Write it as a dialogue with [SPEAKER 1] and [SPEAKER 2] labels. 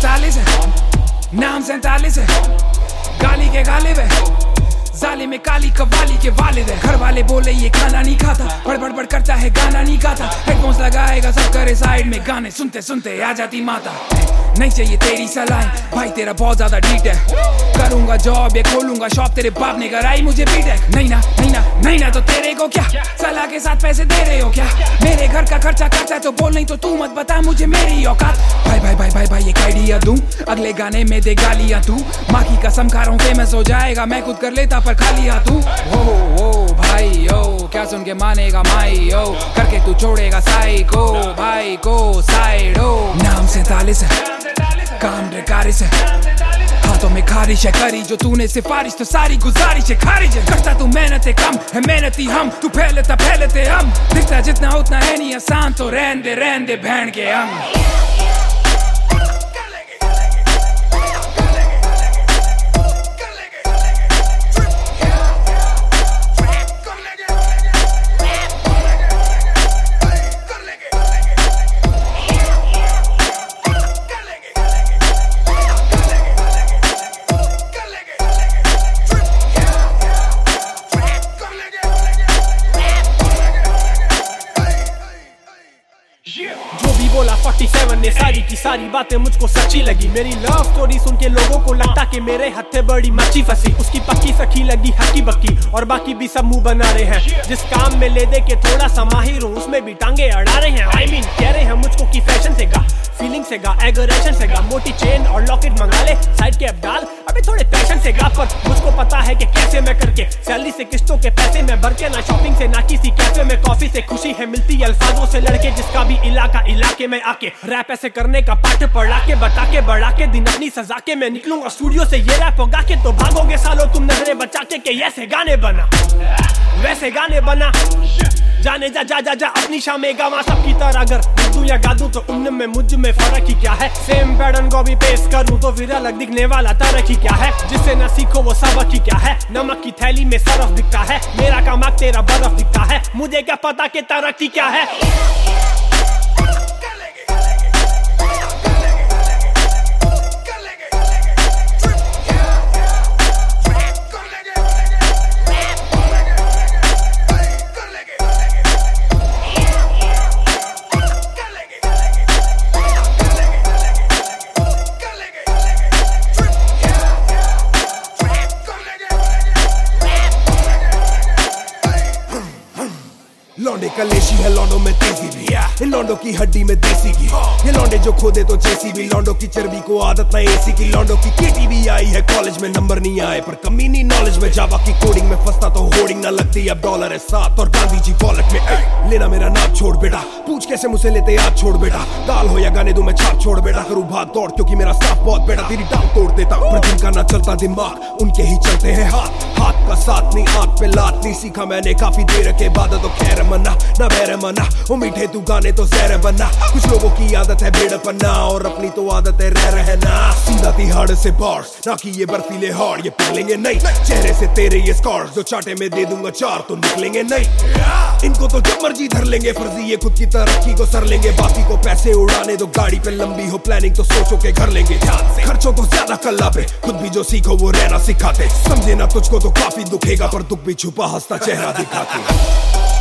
[SPEAKER 1] 47 है, नाम 47 है, गाली के गालिब है, जाली में काली कवाली के वालिद है। घर वाले बोले ये खाना नहीं खाता, बड़ करता है गाना नहीं गाता। हेडफोन्स लगाएगा सब करे साइड में, गाने सुनते सुनते आ जाती माता। नहीं चाहिए तेरी सलाह भाई, तेरा बहुत ज्यादा डीट है। करूंगा जॉब या खोलूंगा शॉप, तेरे बाप ने कराई मुझे बीटेक। नहीं ना नहीं ना नहीं ना, तो तेरे को क्या सलाह के साथ पैसे दे रहे हो क्या? मेरे घर का खर्चा करता है तो बोल, नहीं तो तू मत बता मुझे मेरी औकात। भाई भाई भाई भाई भाई एक आइडिया दूं, अगले गाने में दे गालियां तू। माँ की कसम खा रहा हूँ फेमस हो जाएगा, मैं खुद कर लेता पर खाली हाथ तू। ओ भाई ओ, क्या सुन के मानेगा माई ओ, करके तू छोड़ेगा साई को, भाई को साइड ओ। नाम 47 है, काम ड्रकारिश है, हाथों में खारिश है, करी जो तूने सिफारिश तो सारी गुजारिश है खारिज है। करता तू मेहनत है कम है मेहनती हम, तू फैलते हम। दिखता जितना उतना है नहीं आसान, तो रहन दे बहन के हम।
[SPEAKER 2] जो भी बोला 47 ने सारी की सारी बातें मुझको सच्ची लगी। मेरी लव स्टोरी सुन के लोगों को लगता कि मेरे हत्थे बड़ी मच्छी फंसी। उसकी पक्की सखी लगी हक्की बक्की, और बाकी भी सब मुंह बना रहे हैं। जिस काम में ले दे के थोड़ा सा माहिर हूँ, उसमें भी टांगे अड़ा रहे हैं। I mean, कह रहे हैं मुझको की फैशन से गा, फीलिंग से गा, एगोरेशन से गा। मोटी चेन और लॉकेट मंगा ले, साइड के अब डाल, अभी थोड़े पैशन से गा। पर मुझको पता है कि कैसे मैं करके, सैलरी से किस्तों के पैसे में भर के, ना शॉपिंग से ना किसी कैफे में कॉफी से खुशी है मिलती अल्फाजों से लड़के। जिसका भी इलाके में आके रैप ऐसे करने का पाठ पढ़ा के, बता के बढ़ा के दिन अपनी सजा के, मैं निकलूंगा स्टूडियो से ये रैप गा के। तो भागोगे सालों तुम नजरें बचा के ऐसे गाने बना वैसे गाने बना। जाने जा अपनी शामें गावा सबकी तरह। अगर दूं या गा दूं तो उनमें मुझ में फर्क ही क्या है? सेम पैटर्न को भी पेश करूं तो फिर अलग दिखने वाला तरक ही क्या है? जिससे ना सीखो वो सबक ही क्या है? नमक की थैली में सरफ दिखता है, मेरा कमाक तेरा बर्फ दिखता है। मुझे क्या पता कि तरक्की क्या है?
[SPEAKER 3] लौंडे कलेशी है, लौंडों में तेजी भी, इन लौंडों की हड्डी में देसी घी। ये लौंडे जो खोदे तो जैसी भी, लौंडों की चर्बी को आदत ना एसी की। लौंडों की केटी भी आई है कॉलेज में, नंबर नहीं आए पर कमी नहीं नॉलेज में। जावा की कोडिंग में फंसता तो होर्डिंग ना लगती, अब डॉलर है साथ और गांधी जी वॉलेट में। लेना मेरा नाम छोड़ बेटा, पूछ कैसे मुझसे लेते आज छोड़ बेटा। गाल हो या गाने दूं मैं छाप छोड़ बेटा, करूँ भाग दौड़ क्योंकि मेरा स्टाफ बहुत बेटा। तेरी टांग तोड़ देता पर जिनका ना चलता दिमाग, उनके ही चलते हैं हाथ। हाथ का साथ नहीं, आंख पे लात नहीं, सीखा मैंने काफी देर के बाद। तो खैर मना ना बैर मना, वो मीठे तू गाने तो जहर बना। कुछ लोगों की आदत है भेड़पना, और अपनी तो आदत है रह रहना। सीधा तिहाड़ से बार्स, ना कि ये बर्फीले हाड़, ये पिघलेंगे नहीं। चेहरे से तेरे ये स्कार्स, जो चाटे में दे दूंगा 4 तो निकलेंगे नहीं। इनको तो जब मर्जी धर लेंगे, फर्जी ये खुद की तरक्की को सर लेंगे। बाकी को पैसे उड़ाने दो, गाड़ी पे लंबी हो प्लानिंग तो सोचो के घर लेंगे ध्यान से। खर्चों तो ज्यादा कल्ला पे, खुद भी जो सीखो वो रहना सिखाते। समझे ना तुझको तो काफी दुखेगा, पर दुख भी छुपा हंसता चेहरा दिखाते।